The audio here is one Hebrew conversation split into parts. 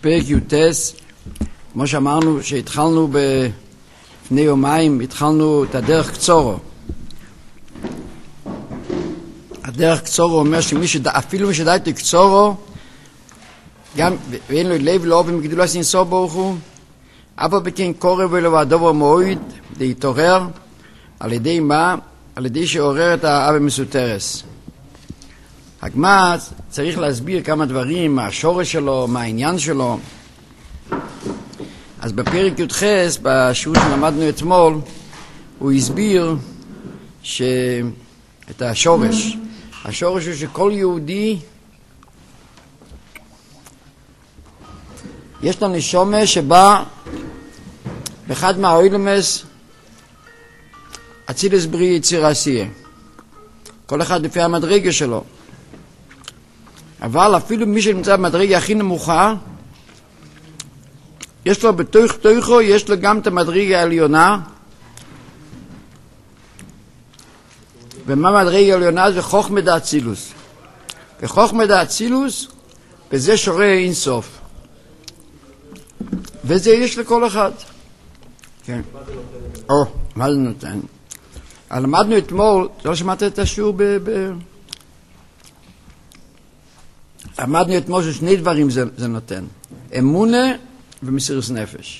פרק י"ט, כמו שאמרנו שהתחלנו לפני יומיים, התחלנו את הדרך קצורו. הדרך קצורו אומר אפילו מי שדעת קצורו, גם ואין לו לב לא אופן בגדולו סנסור ברוך הוא, אבל בכן קורא ולו הדובר מועיד להתעורר, על ידי מה? על ידי שעורר את האבא מסותרס. הגמרא צריך להסביר כמה דברים, מה השורש שלו, מה העניין שלו. אז בפרק י"ח, בשיעור שלמדנו אתמול, הוא הסביר את השורש. השורש הוא שכל יהודי יש לו נשמה שבא באחד מהאוילמס אצילס בריא יציר עשייה. כל אחד לפי המדרגה שלו. אבל אפילו מי שנמצא במדרגה הכי נמוכה, יש לו בתוכו, יש לו גם את המדרגה העליונה. ומה המדרגה העליונה? זה חוכמה דאצילוס. וחוכמה דאצילוס, וזה שורה אינסוף. וזה יש לכל אחד. כן. מה זה נותן? למדנו אתמול, לא שמעת את השיעור למדנו אתמול ששני דברים זה נותן. אמונה ומסירות נפש.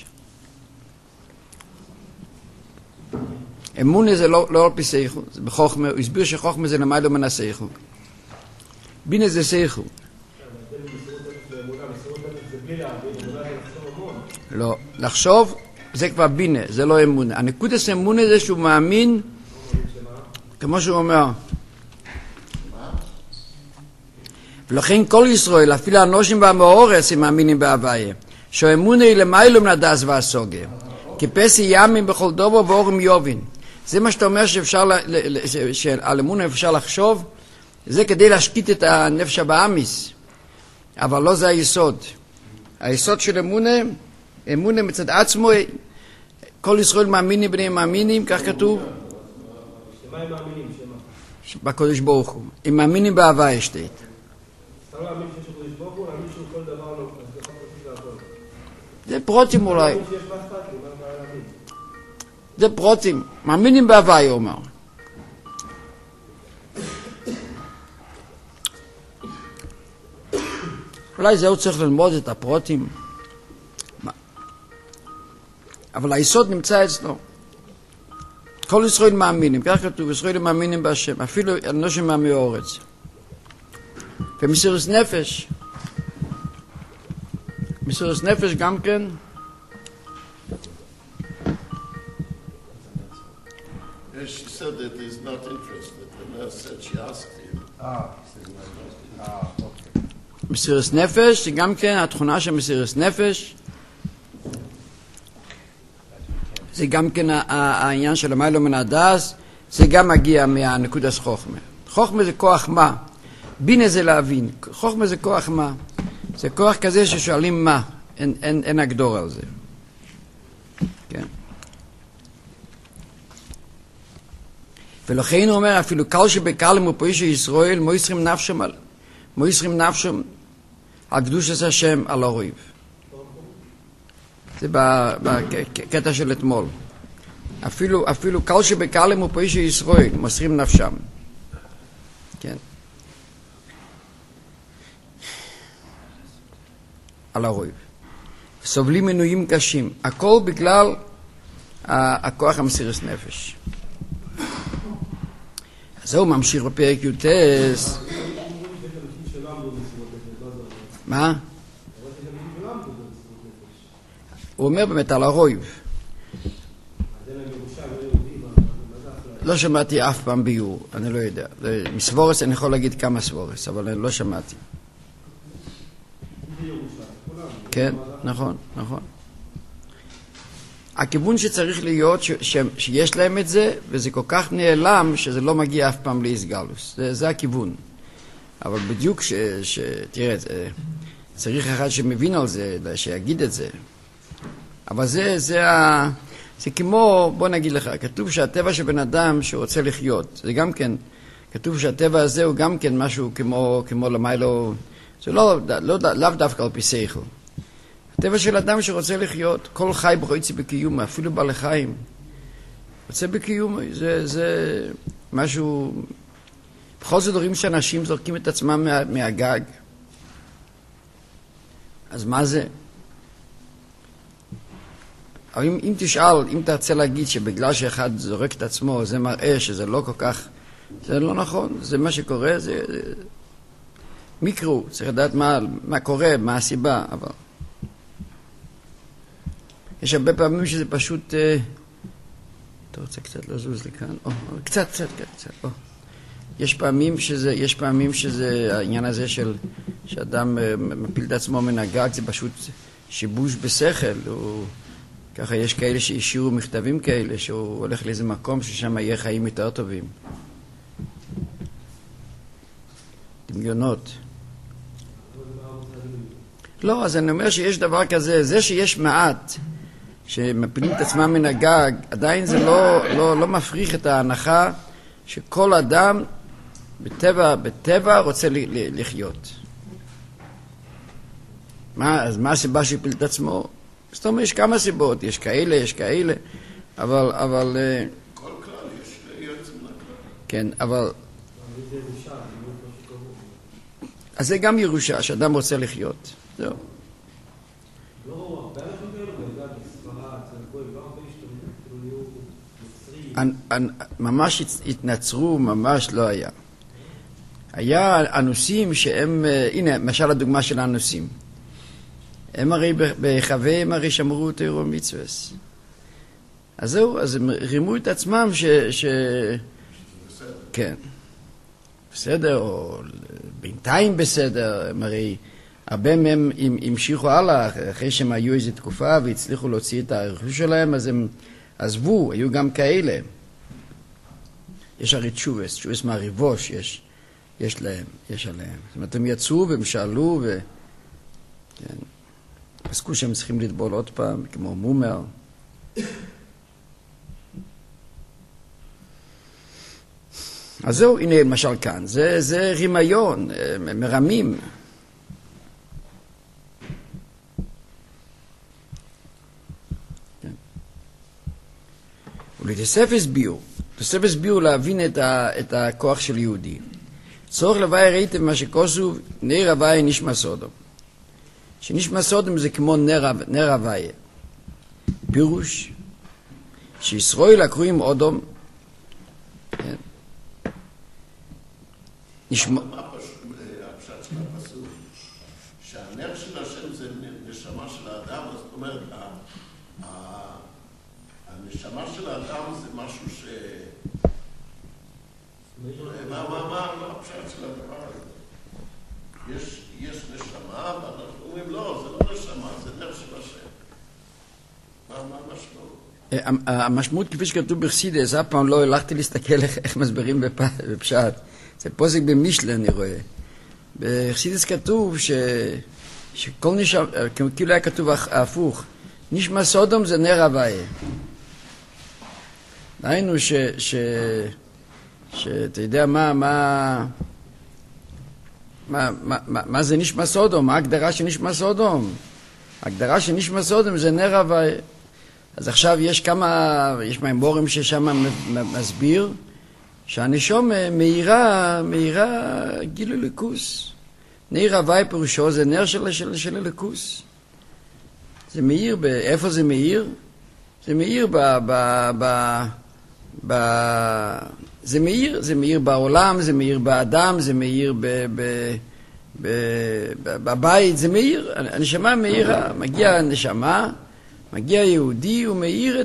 אמונה זה לא על פי שכל, זה בחוכמה, הוא הסביר שחוכמה זה למעלה מן השכל. בינה זה שכל. לא, לחשוב זה כבר בינה, זה לא אמונה. הנקודת אמונה זה שהוא מאמין, כמו שהוא אומר. ולכן כל ישראל, אפילו האנושים והמאורס, הם מאמינים בהוויה. שהאמונה היא למעלה מן הדעת והסוגיה. כפסי ימים בכל דובר ואורם יובין. זה מה שאתה אומר שעל אמונה אפשר לחשוב, זה כדי להשקיט את הנפש הבאמיס. אבל לא זה היסוד. היסוד של אמונה מצד עצמו, כל ישראל מאמינים בני מאמינים, כך כתוב. שמה הם מאמינים? שמה? בקודש ברוך הוא. הם מאמינים בהוויה שתית. אתה לא מאמין שיש קודש ברוך הוא, מאמין שהוא כל דבר לא, אז זה חופשי להכל. זה פרוטים אולי. מאמין שיש מה אכפת לי, מה להאמין? זה פרוטים. מאמינים בהוויה, הוא אומר. אולי זהו צריך ללמוד את הפרוטים. אבל היסוד נמצא אצלו. כל ישראל מאמינים, כך כתוב, ישראל מאמינים בהשם, אפילו אנושים מעמי הארץ. ומסירות נפש, מסירות נפש גם כן, She said that he's not interested. The nurse said she asked him. Okay. מסירות נפש, זה גם כן התכונה של מסירות נפש, זה גם כן העניין של המעלה מן הדעת, זה גם מגיע מהנקודת חוכמה. חוכמה זה כוח מה? בינה זה להבין. חוכמה זה כוח מה? זה כוח כזה ששואלים מה. אין הגדור על זה. כן. ולכן הוא אומר, אפילו קל שבקל מופריש ישראל, מויסרים נפשם על קדושת השם על הרויב. זה בקטע של אתמול. אפילו קל שבקל מופריש ישראל, מוסרים נפשם. כן. על הרויב. סובלים מנויים קשים. הכל בגלל הכוח המסירות נפש. אז הוא ממשיך בפרק י"ט. מה? הוא אומר באמת על הרויב. לא שמעתי אף פעם ביור, אני לא יודע. מסבורס אני יכול להגיד כמה סבורס, אבל אני לא שמעתי. כן, נכון. הכיוון שצריך להיות שיש להם את זה, וזה כל כך נעלם שזה לא מגיע אף פעם להסגלוס. זה הכיוון. אבל בדיוק תראה, צריך אחד שמבין על זה, שיגיד את זה. אבל זה כמו, בוא נגיד לך, כתוב שהטבע של בן אדם שרוצה לחיות, זה גם כן, כתוב שהטבע הזה הוא גם כן משהו כמו למיילו, זה לאו דווקא על פי שכל. הטבע של אדם שרוצה לחיות, כל חי ברוצה בקיום, אפילו בעלי חיים. רוצה בקיום, זה משהו... בכל זאת דברים שאנשים זורקים את עצמם מהגג. אז מה זה? אבל אם תשאל, אם אתה רוצה להגיד שבגלל שאחד זורק את עצמו, זה מראה שזה לא כל כך... זה לא נכון, זה מה שקורה, זה... מיקרו, צריך לדעת מה קורה, מה הסיבה, אבל... יש הרבה פעמים שזה פשוט... אתה רוצה קצת לזוז לי כאן? קצת. יש פעמים שזה העניין הזה שאדם מפיל את עצמו מן הגג, זה פשוט שיבוש בשכל. ככה יש כאלה שהשאירו מכתבים כאלה, שהוא הולך לאיזה מקום ששם יהיה חיים יותר טובים. דמיונות. לא, אז אני אומר שיש דבר כזה, זה שיש מעט שמפילים את עצמם מן הגג, עדיין זה לא מפריך את ההנחה שכל אדם בטבע רוצה לחיות. אז מה הסיבה שהפיל את עצמו? זאת אומרת, יש כמה סיבות, יש כאלה, אבל... כל כלל יש יוצא מן הכלל. כן, אבל... אז זה גם ירושה, שאדם רוצה לחיות. זהו. לא, הרבה אנשים כאלה, בספרד, צלקויים, לא הרבה השתמשו, כאילו ממש התנצרו, ממש לא היה. היה אנוסים שהם, הנה, למשל הדוגמה של האנוסים. הם הרי בחווה, הם הרי שמרו תורה ומצוות. אז זהו, אז הם רימו את עצמם כן. בסדר, או בינתיים בסדר, הם הרי הרבה מהם המשיכו הלאה, אחרי שהם היו איזו תקופה והצליחו להוציא את הרכוש שלהם, אז הם עזבו, היו גם כאלה. יש הרי תשובס מהריבוש יש עליהם. זאת אומרת, הם יצאו והם שאלו כן. פסקו שהם צריכים לטבול עוד פעם, כמו מומר. אז זהו, הנה למשל כאן, זה רימיון, מרמים. כן. ולתוספת ביור להבין את הכוח של יהודי. צורך לוואי ראיתם מה שכוסו נר הוואי נשמע סודום. שנשמע סודום זה כמו נר הוואי. פירוש שישראל הקרואים אודום, כן. נשמע... מה הפשט של הפסוק? שהנר של השם זה נשמה של האדם, זאת אומרת, הנשמה של האדם זה משהו ש... מה הפשט של הדבר הזה? יש נשמה, ואנחנו אומרים, לא, זה לא נשמה, זה נר של השם. מה המשמעות? המשמעות כפי שכתוב בחסידות, אף פעם לא הלכתי להסתכל איך מסברים בפשט. זה פוסק במשלי, אני רואה. בחסידות כתוב שכל נשמה, כאילו היה כתוב הפוך, נשמע סודום זה נר הוואי. דהיינו שאתה יודע מה זה נשמע סודום, מה ההגדרה של נשמע סודום? ההגדרה של נשמע סודום זה נר הוואי. אז עכשיו יש מהמורים ששם מסביר שהנשום מאירה גילו לקוס. נר הוואי פירושו זה נר של לקוס. זה מאיר, איפה זה מאיר? זה מאיר זה מאיר בעולם, זה מאיר באדם, זה מאיר בבית, זה מאיר. הנשמה מאירה, מגיע הנשמה, מגיע יהודי, הוא מאיר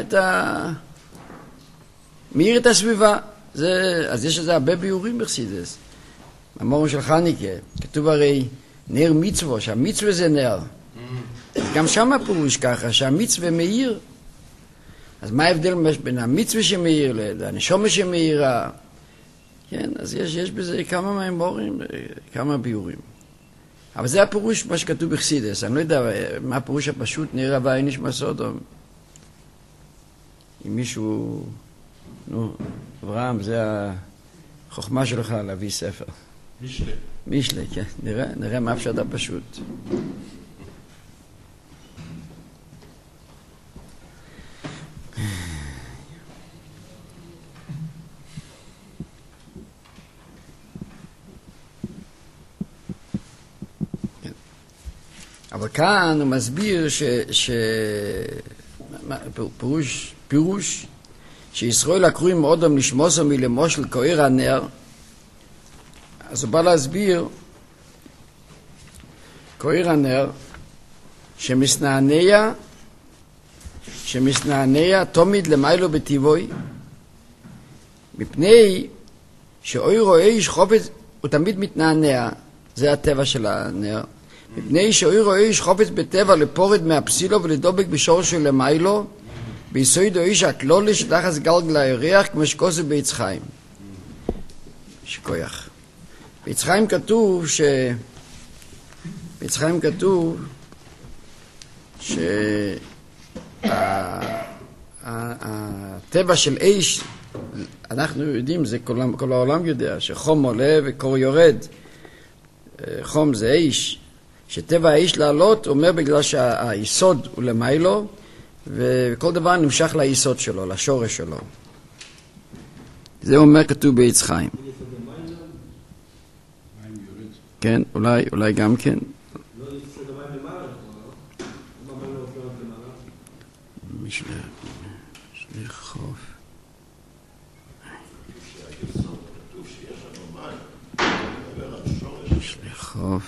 מאיר את הסביבה. אז יש לזה הרבה ביורים בחסידות. המורים של חניקה, כתוב הרי נר מצווה, שהמצווה זה נר. גם שם הפירוש ככה, שהמצווה מאיר. אז מה ההבדל בין המצווה שמאיר לנשמה שמאירה? כן, אז יש בזה כמה מהמורים, כמה ביורים. אבל זה הפירוש מה שכתוב בחסידות. אני לא יודע מה הפירוש הפשוט, נר הוואי נשמע סודום. אם מישהו, אברהם, זה החוכמה שלך להביא ספר. משלי. משלי, כן. נראה מה הפשט הפשוט. אבל כאן הוא מסביר פירוש שישראל הקרואים אודם לשמוסו מלמושל כעיר הנר. אז הוא בא להסביר כעיר הנר שמסנענע תמיד למיילו בטבעוי, מפני שאוי רואה איש חופץ הוא תמיד מתנענע, זה הטבע של הנר, מפני שאוי רואה איש חופץ בטבע לפורד מהפסילו ולדובק בשורש של למיילו, ביסוד איש הכלולי שתחס גלגל הירח כמו שכוסו בעץ חיים. שכויח. בעץ חיים כתוב שהטבע של איש, אנחנו יודעים, זה כל העולם יודע, שחום עולה וקור יורד. חום זה איש, שטבע האיש לעלות אומר בגלל שהיסוד הוא למיילו, וכל דבר נמשך ליסוד שלו, לשורש שלו. זה אומר כתוב בעץ חיים. כן, אולי גם כן. משלי חוף. משלי חוף.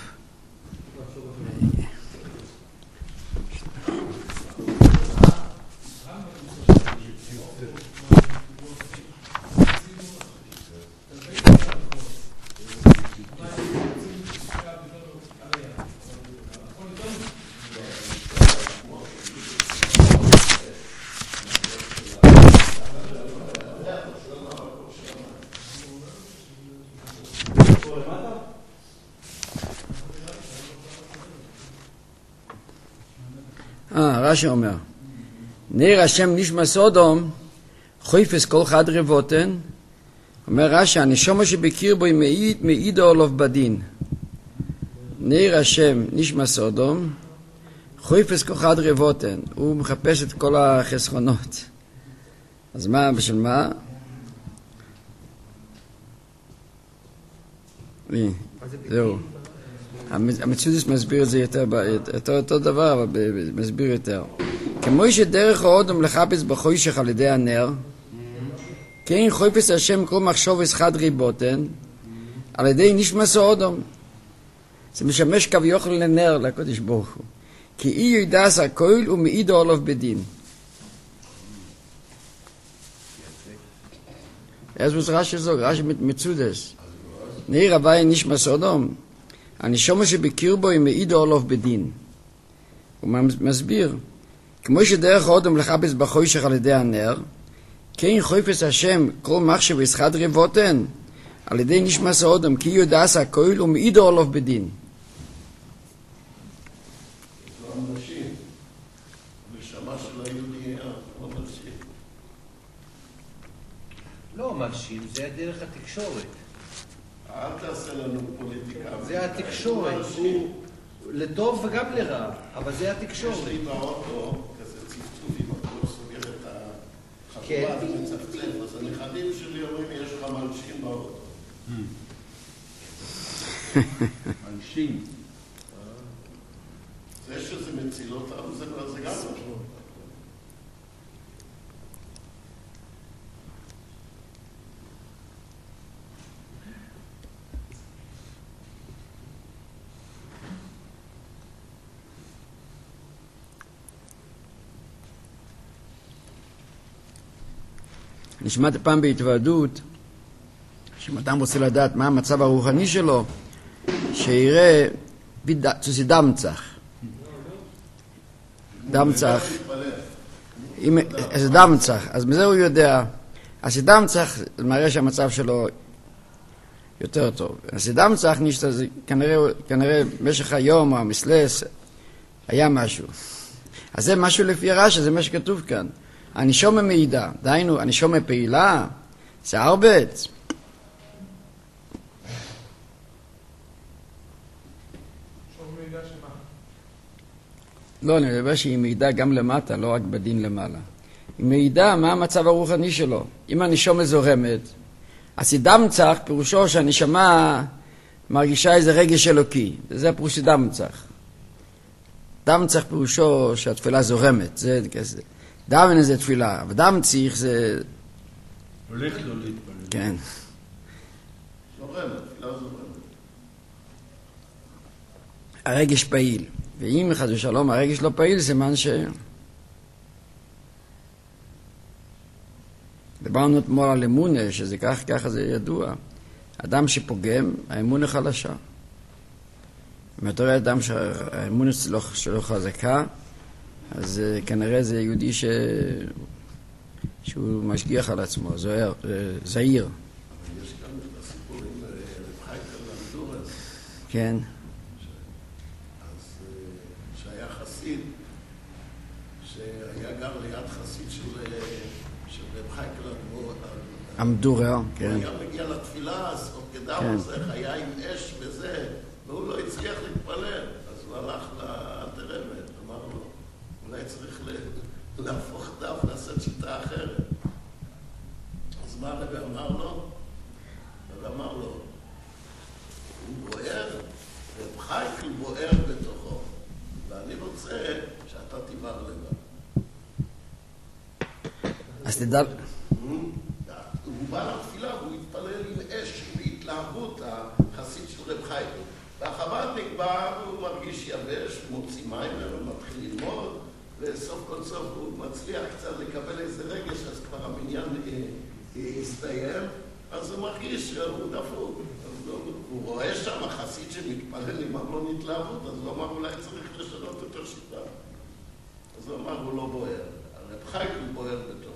רש"י אומר, נר השם נשמע סודום חויפס כל חד רבותן. אומר רש"י, הנשמה שבקיר בו מעיד עולוב בדין. נר השם נשמע סודום חויפס כל חד רבותן, הוא מחפש את כל החסכונות. אז מה, בשביל מה? זהו. המצודס מסביר את זה יותר דבר, אבל מסביר יותר. כמו שדרך האודם לחפש בחוישך על ידי הנר, כן חויפס השם כל מחשובס חד ריבותן, על ידי נשמס האודם. זה משמש כביכול לנר לקודש ברוך הוא. כי אי ידעס הכל ומעיד עולוב בדין. אז הוא רש"י זוג, רש"י מצודס. נר הווי נשמס האודם. הנשמה שבקיר בו היא מעיד עולוב בדין. הוא מסביר, כמו שדרך האודם לחפש בחוישך על ידי הנר, כן חויפס השם כל מחשב חד רבותן, על ידי נשמס האודם, כי יודעס הכל ומעיד עולוב בדין. לא מרשים, זה דרך התקשורת. אל תעשה לנו פוליטיקה. זה התקשורת, הוא לטוב וגם לרע, אבל זה התקשורת. יש לי באוטו כזה צפצוף עם הכל סוגר את החבורה ומצפצף, אז הנכדים שלי אומרים, יש לך מלשין באוטו. מלשין. זה שזה מציל אותם, זה גם משהו. נשמעת פעם בהתוועדות, שאם אדם רוצה לדעת מה המצב הרוחני שלו, שיראה צוסי דמצח. דמצח. איזה דמצח. אז מזה הוא יודע. הסידמצח מראה שהמצב שלו יותר טוב. הסידמצח כנראה במשך היום או המסלס היה משהו. אז זה משהו לפי רש"י, זה מה שכתוב כאן. הנשמה מעידה, דהיינו, הנשמה פעילה, זה ארבט. לא, אני מדבר שהיא מעידה גם למטה, לא רק בדין למעלה. היא מעידה מה המצב הרוחני שלו. אם הנשמה זורמת, אז דמצח פירושו שהנשמה מרגישה איזה רגש אלוקי. זה פירוש דמצח. דאבן צריך פירושו שהתפילה זורמת, זה כזה. דאבן זה תפילה, אבל דאבן צריך זה... הולך לו להתפלל. כן. זורמת, תפילה זורמת. הרגש פעיל, ואם חס ושלום הרגש לא פעיל, סימן ש... דיברנו אתמול על אמונה, שזה ככה זה ידוע. אדם שפוגם, האמונה חלשה. אם אתה רואה אדם שהאמונה שלו חזקה, אז כנראה זה יהודי שהוא משגיח על עצמו, זהיר. יש גם את הסיפור עם רב חייקל למדורס. כן. אז שהיה חסיד, שהיה גר ליד חסיד של רב חייקל המדורר, כן. הוא היה מגיע לתפילה, אז עוד כדם עוזר, היה עם אש וזה, והוא לא הצליח להתפלל. אז הוא הלך לאלתרעבד, אמר לו, אולי צריך להפוך דף, לעשות שיטה אחרת. אז מה הרב אמר לו? הרב אמר לו, הוא בוער, רב חייקל בוער בתוכו, ואני רוצה שאתה תיבר לבד. אז תדע... הוא בא לתפילה, הוא התפלל עם אש, בהתלהבות, החסיד של רב חייקל. והחב"דניק בא, הוא מרגיש יבש, מוציא מים, הוא מתחיל ללמוד, וסוף כל סוף הוא מצליח קצת לקבל איזה רגש, אז כבר המניין הסתיים, אז הוא מרגיש שהוא דפוק. הוא רואה שם החסיד שמתפלל עם המון התלהבות, אז הוא אמר, אולי צריך לשנות את השיטה. אז הוא אמר, הוא לא בוער. הרב חייקל בוער בתוכו.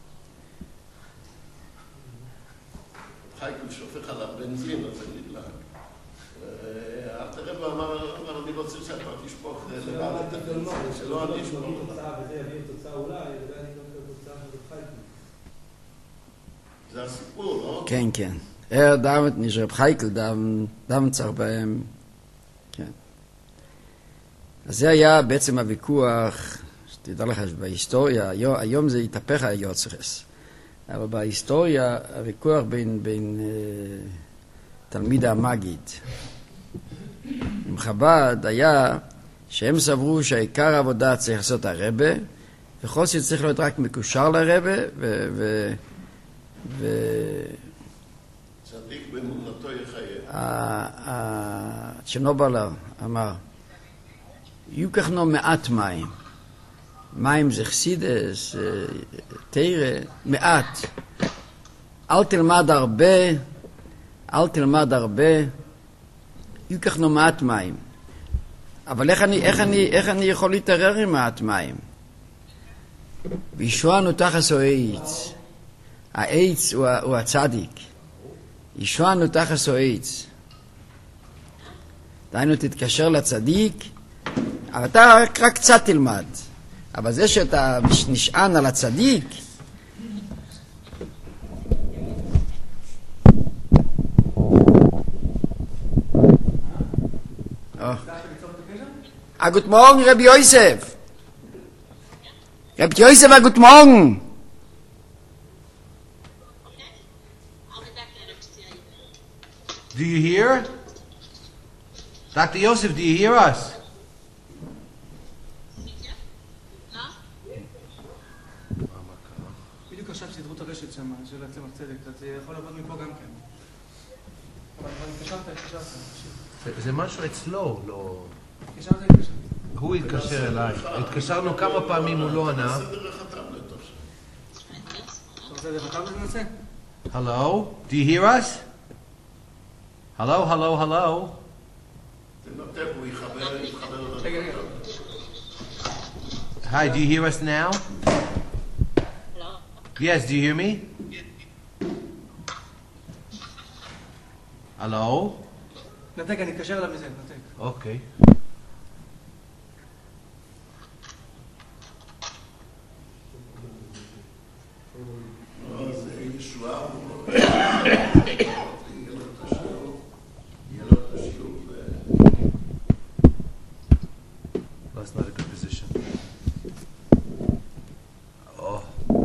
חייקל שופך עליו בנזין, אז זה נדלק. האלתרעבד אמר, אני רוצה שאתה תשפוך לבד את הבנזין, שלא אני אשפוך. תוצאה וזה יביא תוצאה אולי, זה אני גם את התוצאה של חייקל. זה הסיפור, לא? כן, כן. דאבן נשאר חייקל, דאבן צריך בהם. כן. אז זה היה בעצם הוויכוח, שתדע לך, בהיסטוריה, היום זה התהפך היוצרס. אבל בהיסטוריה הוויכוח בין תלמיד המגיד עם חב"ד היה שהם סברו שהעיקר העבודה צריך לעשות הרבה, וכל שצריך להיות רק מקושר לרבה, צדיק באמונתו יחיה. צ'רנובלר אמר, ייקח לו מעט מים. מים זה חסידס, תירה, מעט. אל תלמד הרבה, ייקח לו מעט מים. אבל איך אני יכול להתערר עם מעט מים? וישוענו תחס או העץ. העץ הוא הצדיק. ישוענו תחס או העץ. דהיינו תתקשר לצדיק, אבל אתה רק קצת תלמד. אבל זה שאתה נשען על הצדיק, Guten Morgen, Rabbi Yosef. Rabbi Yosef, guten Morgen. Do you hear? Dr. Yosef, do you hear us? בדיוק עכשיו סידרו את הרשת שם, של צמח צדק, אז יכול לעבוד מפה גם כן. אבל התקשרת. זה משהו אצלו, לא... התקשרת. הוא התקשר אליי. התקשרנו כמה פעמים, הוא לא ענה. אתה רוצה דרך הטאבלט ננסה? Hello? Do you hear us? Hello, hello, hello? תנתב, הוא יחבר רגע. Hi, do you hear us now? Yes, do you hear me? Hello? נתק, אני אתקשר אליו מזה, נתק. אוקיי. זה ישועה. That's not a good position. Oh.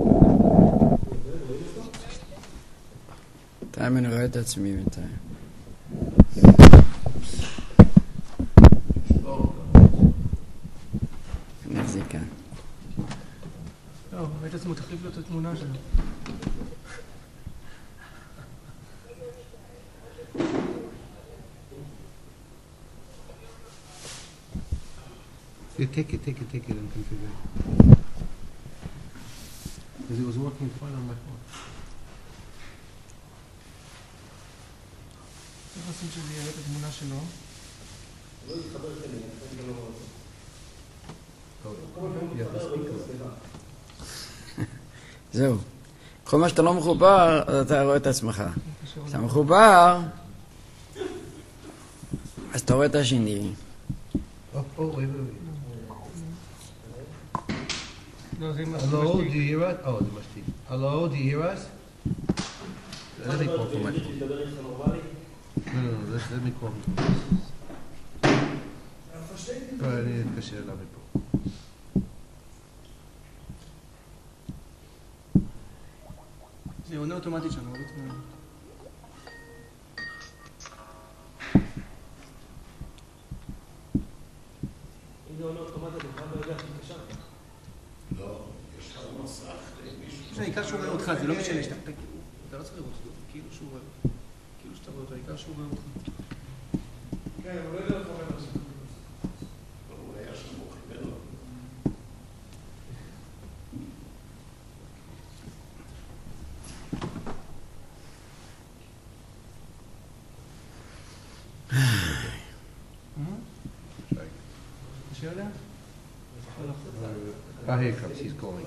בינתיים אני רואה את עצמי בינתיים. את עצמו, תחליף לו את התמונה שלו. Take it and configure it. Because it was working fine on my phone. צריך לשים שלי את התמונה שלו. זהו. כל מה שאתה לא מחובר, אתה רואה את עצמך. כשאתה מחובר, אז אתה רואה את השני. Wait. לא, זה עם Hello, do you hear us? Oh, זה משתיק. Hello, do you hear us? Let me call from my phone. No, let me call from my phone. אני אתקשר אליו מפה. זה עונה אוטומטית שם, אבל לא... אם זה עונה אוטומטית, אני לא יודע איך תתקשר. לא, יש לך מסך למישהו. זה העיקר שהוא רואה אותך, זה לא משנה שאתה... אתה לא צריך לראות אותו, כאילו שהוא רואה... כאילו שאתה רואה אותו, העיקר שהוא רואה אותך. כן, הוא לא יודע איך רואה אותך. הוא היה שם, הוא חיבר לו. תשאר עליה? Here he comes, he's calling.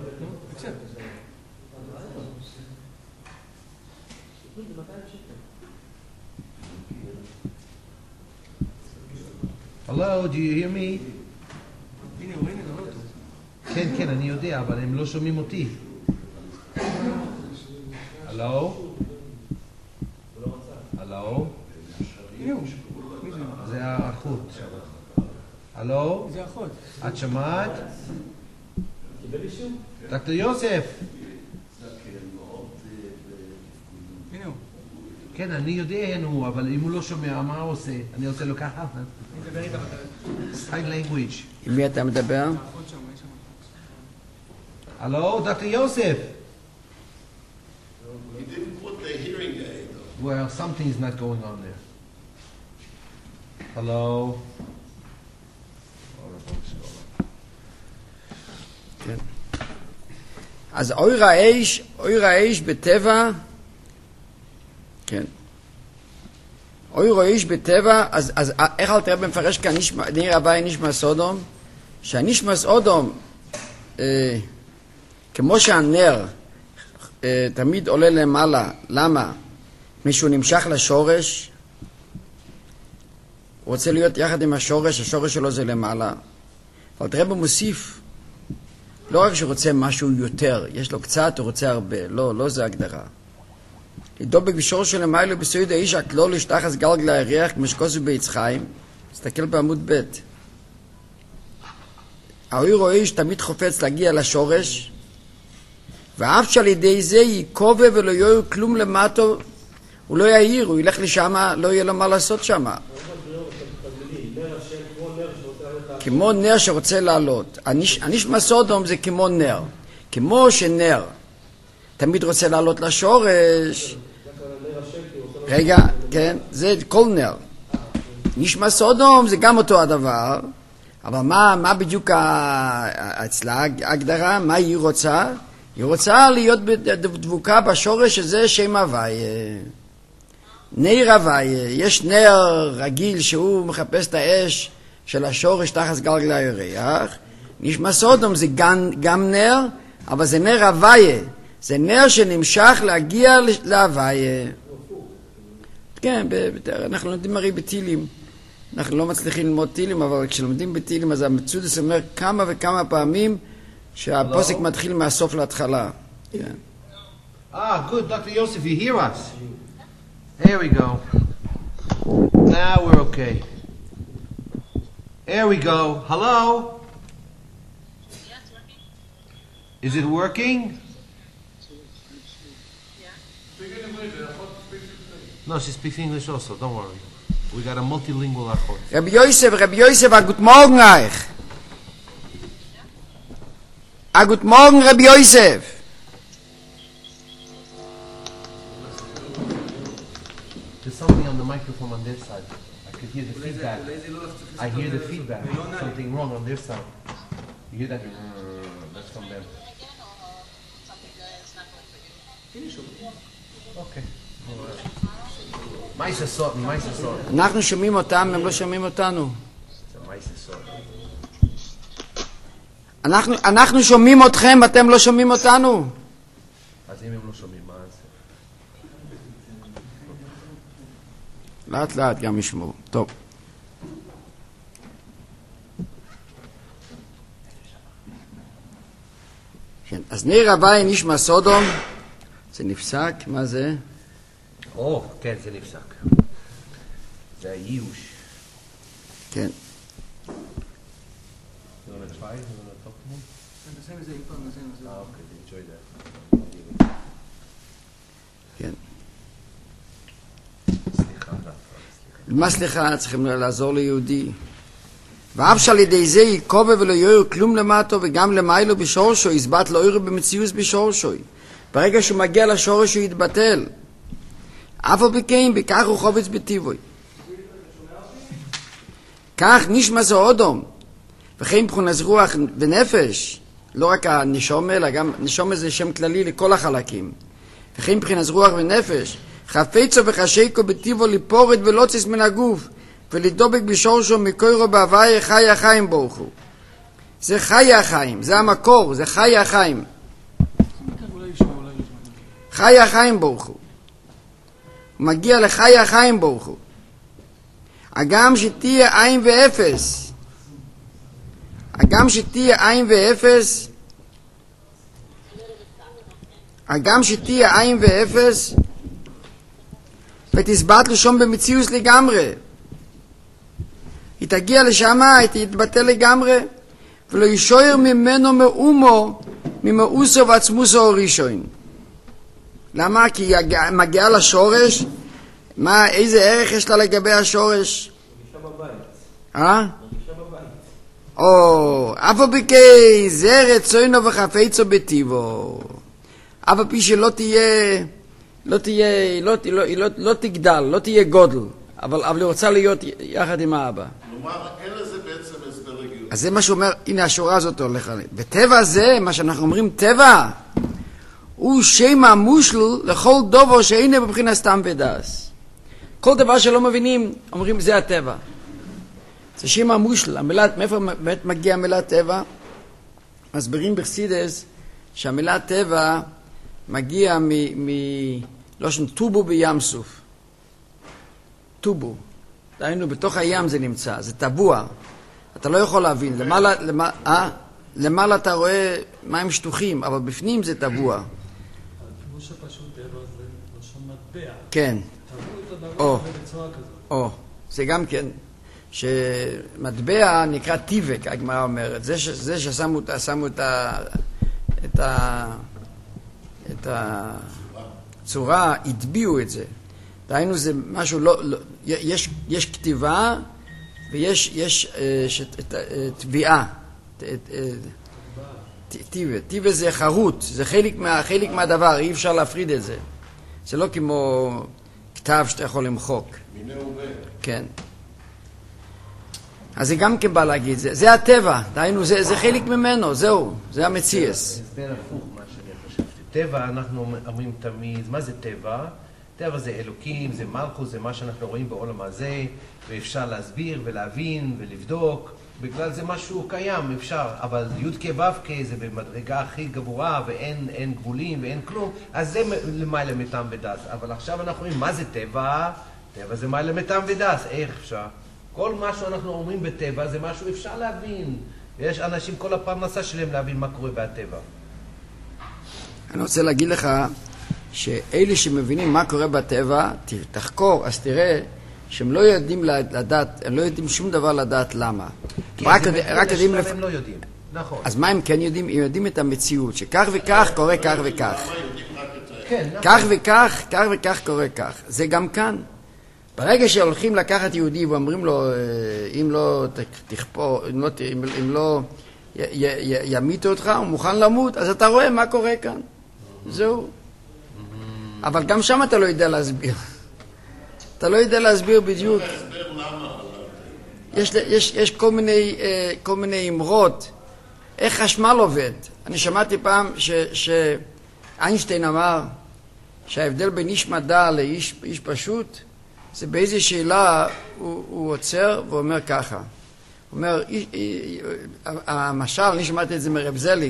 Hello, do you hear me? הנה, הוא רואה אותו. כן, אני יודע, אבל הם לא שומעים אותי. הלו? הלו? הנה הוא. מי זה? זה האחות. הלו? זה האחות. את שמעת? קיבל אישור? דוקטור יוסף. הנה הוא. כן, אני יודע נו, אבל אם הוא לא שומע, מה הוא עושה? אני רוצה לו ככה. אני מדבר איתה Sign language. עם מי אתה מדבר? האחות שם, יש שם. הלו, דוקטור יוסף. He didn't put the hearing aid though. Well, something is not going on there. Hello? כן. אז אור האש בטבע, כן. אור האש בטבע, אז איך אל תראה במפרש כאן ניר הווי נשמע סודום? שהנשמע סודום, כמו שהנר תמיד עולה למעלה, למה? מישהו נמשך לשורש, הוא רוצה להיות יחד עם השורש שלו זה למעלה. אבל תראה במוסיף, לא רק שרוצה משהו יותר, יש לו קצת, הוא רוצה הרבה, לא זה הגדרה. לדובק בשורש של למעלה בסויד האיש הכלול לשתחס גלגל הירח כמו שכוסו בעץ חיים, תסתכל בעמוד ב'. האור האיש תמיד חופץ להגיע לשורש, ואף שעל ידי זה יקובה ולא יהיה כלום למטו, הוא לא יעיר, הוא ילך לשם, לא יהיה לו מה לעשות שם. כמו נר שרוצה לעלות. הנשמע סודום זה כמו נר. כמו שנר תמיד רוצה לעלות לשורש. רגע, כן, זה כל נר. נשמע סודום זה גם אותו הדבר, אבל מה בדיוק אצלה ההגדרה? מה היא רוצה? היא רוצה להיות דבוקה בשורש הזה שם הוויה. נר הוויה, יש נר רגיל שהוא מחפש את האש של השורש תחת גלגל הירח. נשמע סודום זה גם נר, אבל זה נר הוויה. זה נר שנמשך להגיע להוויה. כן, אנחנו לומדים הרי בטילים. אנחנו לא מצליחים ללמוד טילים, אבל כשלומדים בטילים אז המצודס אומר כמה וכמה פעמים שהפוסק מתחיל מהסוף להתחלה. כן. Good, Dr. Yosef, you hear us? There we go. Now we're okay. There we go. Hello? Is it working? No, she speaks English also, don't worry. We got a multilingual achot. Rabbi Yosef, guten Morgen euch. Guten Morgen, Rabbi Yosef. There's something on the microphone on their side. I could hear the feedback. I hear the feedback. Something wrong on their side. You hear that? That's from them. Okay. Meiser Sorten, Meiser Sorten. אנחנו שומעים אותם, הם לא שומעים אותנו. זה Meiser Sorten. אנחנו שומעים אתכם, אתם לא שומעים אותנו. אז אם הם לא שומעים, מה זה? לאט לאט גם ישמעו. טוב. כן, אז ניר הווי נשמע סודום. זה נפסק, מה זה? כן, זה נפסק. זה הייאוש. כן. You want to try? You want to talk to him? נסיים את זה עם פעם, נסיים את זה. Okay, enjoy that. כן. סליחה. מה סליחה? צריכים לעזור ליהודי. ואף שעל ידי זה יקובה ולא יויר כלום למטו וגם למיילו בשורשו, יסבט לא יויר במציאוס בשורשו. ברגע שהוא מגיע לשורש הוא יתבטל. אף על פי בכך הוא חובץ בטיבוי. כך נשמע זה אודום. וכן מבחינת רוח ונפש, לא רק הנשום, אלא גם נשום זה שם כללי לכל החלקים. וכן מבחינת רוח ונפש, חפצו וחשיקו בטיבו ליפורת ולוצס מן הגוף, ולדובק בשורשו מקוירו בהוואי חי החיים ברוך הוא. זה חי החיים, זה המקור, זה חי החיים. חי החיים ברוך הוא. הוא מגיע לחי החיים ברוך הוא. הגם שתהיה עין ואפס. הגם שתהיה עין ואפס. הגם שתהיה עין ואפס. ותסבט לשום במציאוס לגמרי. היא תגיע לשם, היא תתבטל לגמרי. ולא ישויר ממנו מאומו, ממאוסו ועצמוסו הראשון. למה? כי היא מגיעה לשורש. מה, איזה ערך יש לה לגבי השורש? מרגישה בבית. מרגישה בבית. אף פי זה רצונו וחפצו בטיבו. אף פי שלא תהיה, לא תגדל, לא תהיה גודל, אבל היא רוצה להיות יחד עם האבא. כלומר, אין לזה בעצם הסבר רגיל. אז זה מה שאומר, הנה השורה הזאת הולך עליה. בטבע זה, מה שאנחנו אומרים טבע, הוא שם המושל לכל דובר שאינה בבחינה סתם ודס. כל דבר שלא מבינים, אומרים זה הטבע. זה שם המושל. מאיפה מגיע המילה טבע? מסבירים בחסידס שהמילה טבע מגיע מלושן טובו בים סוף. טובו. דהיינו, בתוך הים זה נמצא, זה טבוע. אתה לא יכול להבין. למעלה אתה רואה מים שטוחים, אבל בפנים זה טבוע. הפירוש הפשוט טבע זה לשון מטבע. כן. תראו את הדבר בצורה כזאת. זה גם כן, שמטבע נקרא טיבק, הגמרא אומרת. זה ששמו את הצורה, הטביעו את זה. דהיינו זה משהו יש כתיבה ויש טביעה. טיבה זה חרוט, זה חלק מהדבר, אי אפשר להפריד את זה. זה לא כמו כתב שאתה יכול למחוק. מיני ובה. כן. אז זה גם כן בא להגיד, זה הטבע, דהיינו, זה חלק ממנו, זהו, זה המציאס. הסבר הפוך מה שאני חשבתי. טבע, אנחנו אומרים תמיד, מה זה טבע? טבע זה אלוקים, זה מלכות, זה מה שאנחנו רואים בעולם הזה, ואפשר להסביר ולהבין ולבדוק, בגלל זה משהו קיים, אפשר, אבל י' כ' ו' כ' זה במדרגה הכי גבוהה, ואין גבולים ואין כלום, אז זה למעלה מטעם ודס. אבל עכשיו אנחנו רואים, מה זה טבע? טבע זה מעלה מטעם ודס, איך אפשר? כל מה שאנחנו אומרים בטבע זה משהו אפשר להבין. יש אנשים כל הפרנסה שלהם להבין מה קורה בטבע. אני רוצה להגיד לך שאלה שמבינים מה קורה בטבע, תחקור, אז תראה שהם לא יודעים לדעת, הם לא יודעים שום דבר לדעת למה. רק יודעים הם לא יודעים. נכון. אז מה הם כן יודעים? הם יודעים את המציאות, שכך וכך קורה כך וכך. כן, נכון. כך וכך, כך וכך קורה כך. זה גם כאן. ברגע שהולכים לקחת יהודי ואומרים לו, אם לא ימיתו אותך, הוא מוכן למות, אז אתה רואה מה קורה כאן. זהו. אבל גם שם אתה לא יודע להסביר. אתה לא יודע להסביר בדיוק. יש כל מיני אמרות, איך חשמל עובד. אני שמעתי פעם שאיינשטיין אמר שההבדל בין איש מדע לאיש פשוט, זה באיזו שאלה הוא עוצר ואומר ככה. הוא אומר, המשל, אני שמעתי את זה מרב זליג,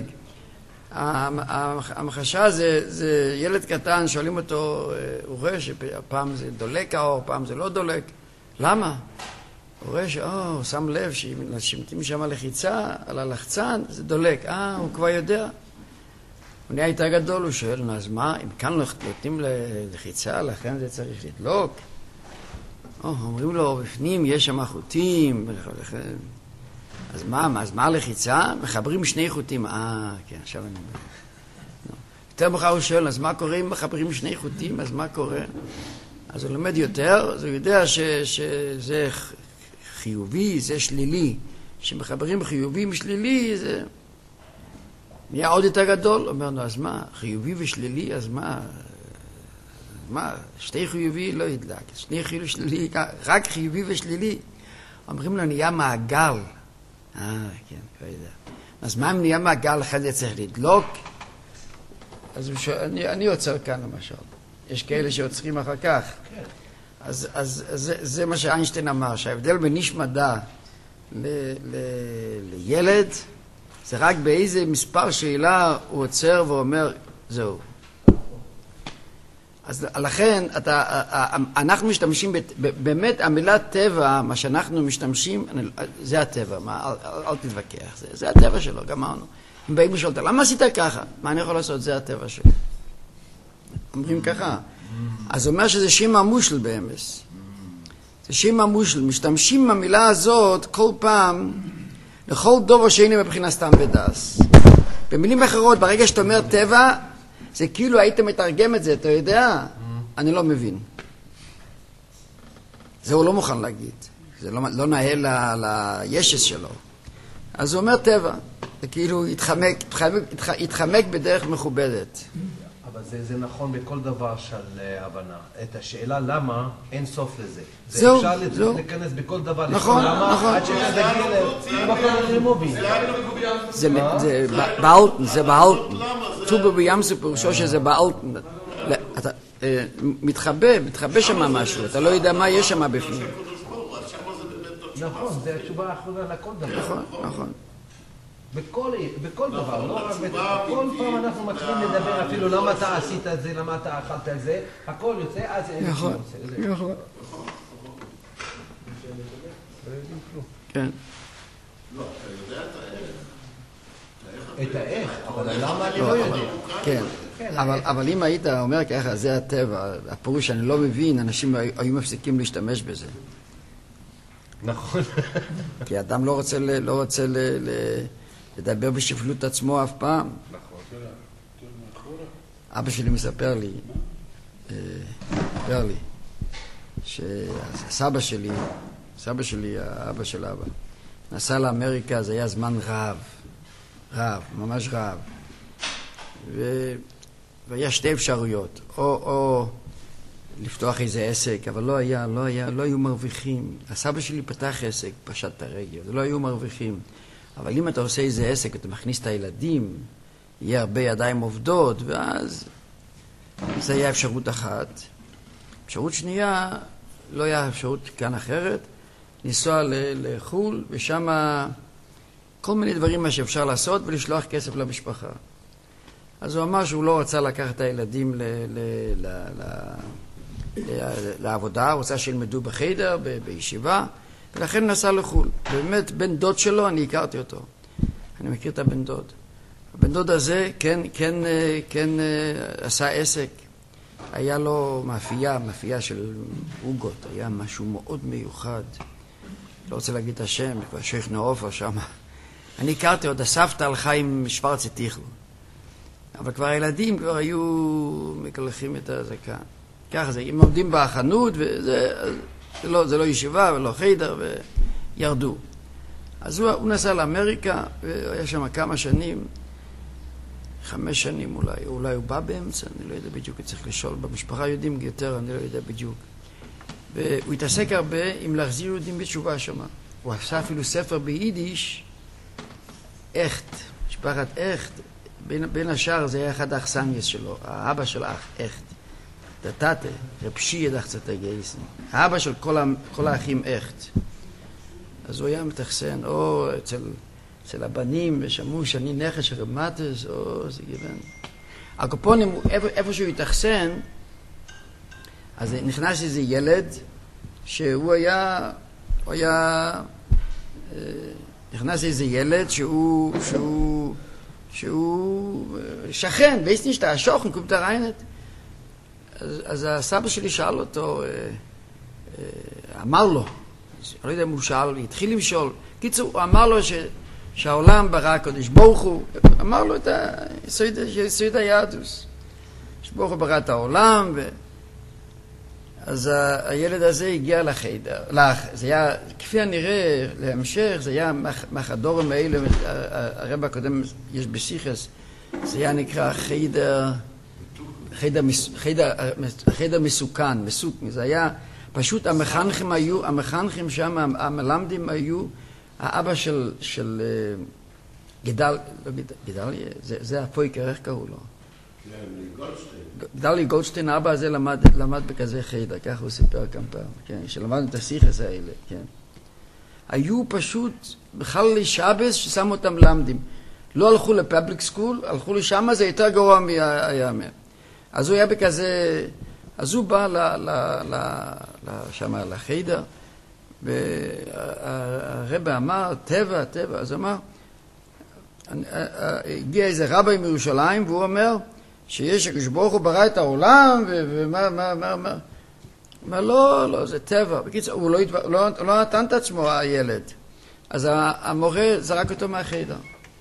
המחשה זה ילד קטן, שואלים אותו, הוא רואה שפעם זה דולק האור, פעם זה לא דולק. למה? הוא רואה הוא שם לב שמתים שם לחיצה, על הלחצן, זה דולק. הוא כבר יודע. הוא נהיה יותר גדול, הוא שואל, אז מה, אם כאן נותנים לחיצה, לכן זה צריך לדלוק? אומרים לו, בפנים יש שם חוטים, אז מה הלחיצה? מחברים שני חוטים. כן, עכשיו אני אומר. יותר בכלל הוא שואל, אז מה קורה אם מחברים שני חוטים? אז מה קורה? אז הוא לומד יותר, אז הוא יודע שזה חיובי, זה שלילי. כשמחברים חיובי עם שלילי, זה נהיה עוד יותר גדול. אומר לו, אז מה? חיובי ושלילי, אז מה? שתי חיובי לא ידלק. שני חיובי שלילי, רק חיובי ושלילי. אומרים לו, נהיה מעגל. כן, כבר יודע. אז מה אם נהיה מעגל, אחד זה צריך לדלוק? אז אני עוצר כאן למשל. יש כאלה שעוצרים אחר כך. אז זה מה שאיינשטיין אמר, שההבדל בין איש מדע לילד, זה רק באיזה מספר שאלה הוא עוצר ואומר, זהו. אז לכן, אנחנו משתמשים, באמת המילה טבע, מה שאנחנו משתמשים, זה הטבע, אל תתווכח, זה הטבע שלו, גמרנו. אם באים לשאול, למה עשית ככה? מה אני יכול לעשות? זה הטבע שלו. אומרים ככה. אז אומר שזה שימה מושל באמס. זה שימה מושל. משתמשים במילה הזאת כל פעם, לכל דובר שאינו מבחינה סתם בדס. במילים אחרות, ברגע שאתה אומר טבע, זה כאילו היית מתרגם את זה, אתה יודע? אני לא מבין. זה הוא לא מוכן להגיד. זה לא נהל לישס שלו. אז הוא אומר טבע. זה כאילו התחמק בדרך מכובדת. אבל זה נכון בכל דבר של הבנה. את השאלה למה, אין סוף לזה. זהו, אפשר להיכנס בכל דבר. נכון, נכון. עד שתגיע למקום רימובי. זה באלטן, זה באלטן. טובה בימסו פירושו שזה באלטן. אתה מתחבא שם משהו, אתה לא יודע מה יש שם בפנים. נכון, זה התשובה האחרונה לכל דבר. נכון, נכון. בכל דבר, לא רק כל פעם אנחנו מתחילים לדבר אפילו למה אתה עשית את זה, למה אתה אכלת את זה, הכל יוצא, אז אין שום עושה. נכון. כן. לא, אתה יודע את האיך, אבל למה אני לא יודע? כן, אבל אם היית אומר ככה, זה הטבע, הפירוש שאני לא מבין, אנשים היו מפסיקים להשתמש בזה. נכון. כי האדם לא רוצה לדבר בשפלות עצמו אף פעם. אבא שלי מספר לי, שסבא שלי, האבא של אבא, נסע לאמריקה, זה היה זמן רב, ממש רב. והיה שתי אפשרויות, או לפתוח איזה עסק, אבל לא היו מרוויחים. הסבא שלי פתח עסק, פשט את הרגל, לא היו מרוויחים. אבל אם אתה עושה איזה עסק, אתה מכניס את הילדים, יהיה הרבה ידיים עובדות, ואז זה היה אפשרות אחת. אפשרות שנייה, לא היה אפשרות כאן אחרת, לנסוע לחול, ושם כל מיני דברים מה שאפשר לעשות, ולשלוח כסף למשפחה. אז הוא אמר שהוא לא רצה לקחת את הילדים לעבודה, הוא רוצה שילמדו בחדר, בישיבה, ולכן נסע לחול. באמת, בן דוד שלו, אני הכרתי אותו. אני מכיר את הבן דוד. הבן דוד הזה כן עשה עסק. היה לו מאפייה של עוגות. היה משהו מאוד מיוחד. לא רוצה להגיד את השם, כבר שייך נעופה שם. אני הכרתי עוד, הסבתא הלכה עם שוורצי טיכל. אבל כבר הילדים כבר היו מקלחים את הזקן. ככה זה, הם עומדים בחנות, וזה לא ישיבה ולא חדר, וירדו. אז הוא נסע לאמריקה, והיה שם כמה שנים, 5 שנים אולי הוא בא באמצע, אני לא יודע בדיוק, צריך לשאול, במשפחה יודעים יותר, אני לא יודע בדיוק. והוא התעסק הרבה עם להחזיר יהודים בתשובה שם. הוא עשה אפילו ספר ביידיש, אכט, משפחת אכט, בין השאר זה היה אחד האכסניאס שלו, האבא של האח, אכט. דתתה, רפשי ידח קצת הגייסן. האבא של כל האחים אכט. אז הוא היה מתחסן, או אצל הבנים, ושמעו שאני נכד של רמטס, או זה גיוון. הקופונים, איפה שהוא התחסן, אז נכנס איזה ילד, שהוא היה, נכנס איזה ילד שהוא שכן, ואיסט נשתה, השוכן, קום תריינת. אז הסבא שלי שאל אותו, אמר לו, אני לא יודע אם הוא שאל, התחיל למשול. קיצור, הוא אמר לו שהעולם ברא הקדוש ברוך הוא, אמר לו את יסוד היהדוס. שברוך הוא ברא את העולם, אז הילד הזה הגיע לחדר. זה היה, כפי הנראה, להמשך, זה היה מהחדורים האלה, הרב הקודם, יש בסיכס, זה היה נקרא חדר מסוכן, זה היה, פשוט המחנכים שם, המלמדים היו, האבא של גדליה, זה הפויקר, איך קראו לו? גדליה גולדשטיין, האבא הזה למד בכזה חדר, ככה הוא סיפר כמה פעם, כן, שלמדנו את הסיכס האלה, כן. היו פשוט בכלל לשבס ששמו אותם למדים. לא הלכו לפאבליק סקול, הלכו לשם, זה יותר גרוע מהיאמן. אז הוא היה בכזה, אז הוא בא שם לחדר, והרב אמר, טבע, אז הוא אמר, הגיע איזה רבי מירושלים, והוא אומר, שיש הקדוש ברוך הוא ברא את העולם, ומה, אומר, לא, זה טבע. בקיצור, הוא לא נתן את עצמו, הילד. אז המורה זרק אותו מהחדר.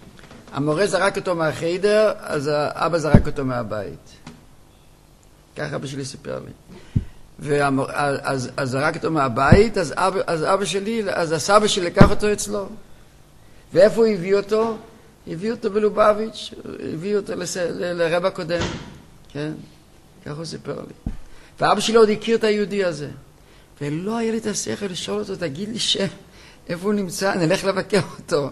אז האבא זרק אותו מהבית. ככה אבא שלי סיפר לי. אז זרק אותו מהבית, אז הסבא שלי לקח אותו אצלו. ואיפה הוא הביא אותו? הביא אותו בלובביץ', הביא אותו לרב הקודם. כן, ככה הוא סיפר לי. ואבא שלי עוד הכיר את היהודי הזה. ולא היה לי את השכל לשאול אותו, תגיד לי איפה הוא נמצא, נלך לבקר אותו.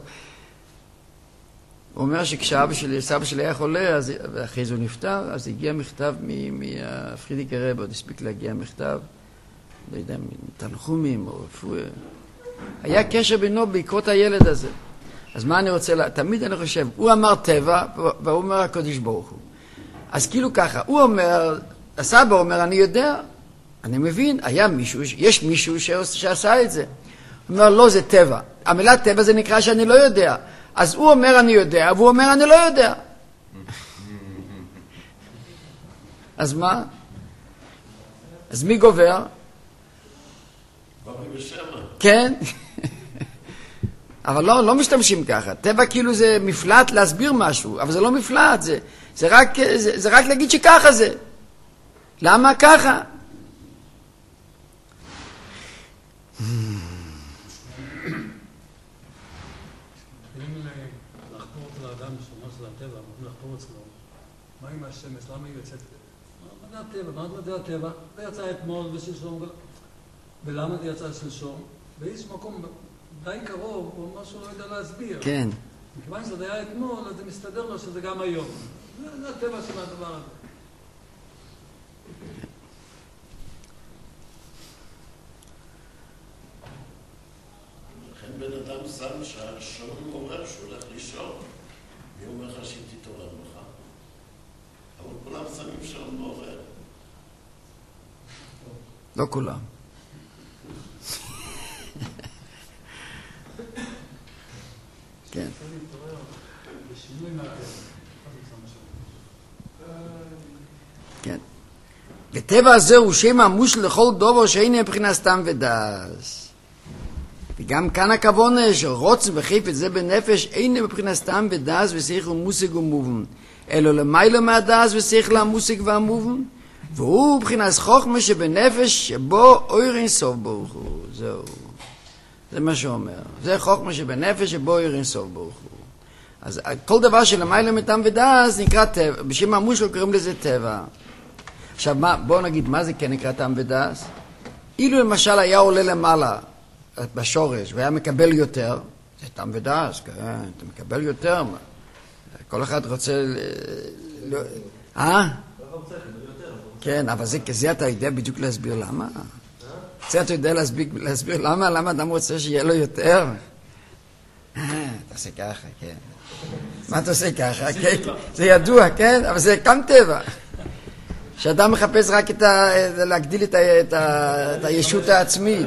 הוא אומר שכשסבא שלי היה חולה, ואחרי זה הוא נפטר, אז הגיע מכתב מפרידיק הרב, עוד הספיק להגיע מכתב, לא יודע, מתנחומים או רפואה. היה קשר בינו בעקבות הילד הזה. אז מה אני רוצה, תמיד אני חושב, הוא אמר טבע, והוא אומר הקדוש ברוך הוא. אז כאילו ככה, הוא אומר, הסבא אומר, אני יודע, אני מבין, יש מישהו שעשה את זה. הוא אומר, לא, זה טבע. המילה טבע זה נקרא שאני לא יודע. אז הוא אומר אני יודע, והוא אומר אני לא יודע. אז מה? אז מי גובר? כן. אבל לא משתמשים ככה. טבע כאילו זה מפלט להסביר משהו, אבל זה לא מפלט, זה רק להגיד שככה זה. למה ככה? מה עם השמש? למה היא יוצאת? מדע הטבע, זה יצא אתמול ושלשום, ולמה זה יצא שלשום? באיזשהו מקום די קרוב, הוא משהו לא יודע להסביר. כן. מכיוון שזה היה אתמול, אז זה מסתדר לו שזה גם היום. זה הטבע של הדבר הזה. לכן בן אדם שם שהשעון מעורר שהוא הולך לישון. מי אומר לך שהיא תתעורר לך? אבל כולם שמים שעון מעורר. לא כולם. כן. כן. וטבע הזה הוא שם עמוש לכל דובר שאין מבחינה סתם ודס. וגם כאן הכוונה שרוצן וחפץ זה בנפש אין מבחינה סתם ודס ושכל מושג ומובן, אלא למעלה מהדס ושכל המושג והמובן, והוא מבחינת חוכמה שבנפש שבו אור אין סוף ברוך הוא. זהו. זה מה שהוא אומר. זה חוכמה שבנפש שבו אין סוף ברוך הוא. אז כל דבר שלמעלה מטעם ודעת נקרא טבע. בשם המושל קוראים לזה טבע. עכשיו בואו נגיד מה זה כן נקרא טעם ודעת. אילו למשל היה עולה למעלה בשורש והיה מקבל יותר, זה טעם ודעת, כן, אתה מקבל יותר. כל אחד רוצה... כן, אבל זה אתה יודע בדיוק להסביר למה? זה אתה יודע להסביר למה אדם רוצה שיהיה לו יותר? תעשה ככה, כן. מה אתה עושה ככה? זה ידוע, כן? אבל זה גם טבע. שאדם מחפש רק להגדיל את הישות העצמית.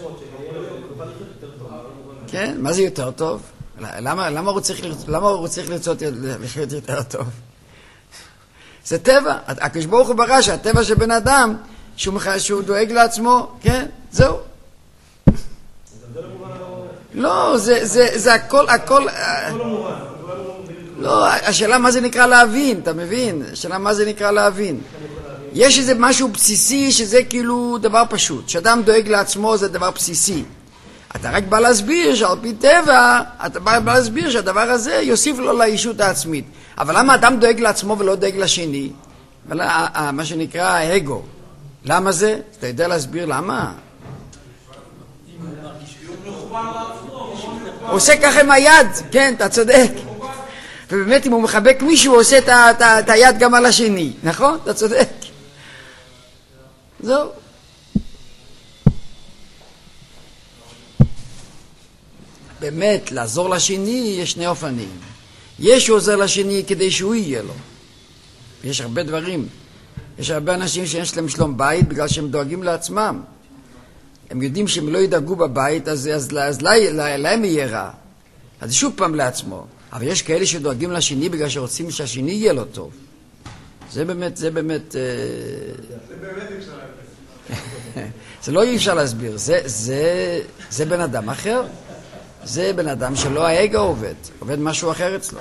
כן? מה זה יותר טוב? למה הוא צריך לרצות לחיות יותר טוב? זה טבע. הקדוש ברוך הוא ברא שהטבע של בן אדם שהוא דואג לעצמו, כן? זהו. לא, זה הכל... לא, השאלה מה זה נקרא להבין, אתה מבין? השאלה מה זה נקרא להבין. יש איזה משהו בסיסי שזה כאילו דבר פשוט. שאדם דואג לעצמו זה דבר בסיסי. אתה רק בא להסביר שעל פי טבע, אתה בא להסביר שהדבר הזה יוסיף לו לאישות העצמית. אבל למה אדם דואג לעצמו ולא דואג לשני? מה שנקרא האגו. למה זה? אתה יודע להסביר למה? הוא עושה ככה עם היד, כן, אתה צודק. ובאמת אם הוא מחבק מישהו, הוא עושה את היד גם על השני, נכון? אתה צודק. זהו. באמת, לעזור לשני יש שני אופנים. יש שעוזר לשני כדי שהוא יהיה לו. יש הרבה דברים. יש הרבה אנשים שיש להם שלום בית בגלל שהם דואגים לעצמם. הם יודעים שהם לא ידאגו בבית, אז להם יהיה רע. אז שוב פעם לעצמו. אבל יש כאלה שדואגים לשני בגלל שרוצים שהשני יהיה לו טוב. זה באמת... זה באמת זה לא אי אפשר להסביר. זה בן אדם אחר. זה בן אדם שלא האגו עובד. עובד משהו אחר אצלו.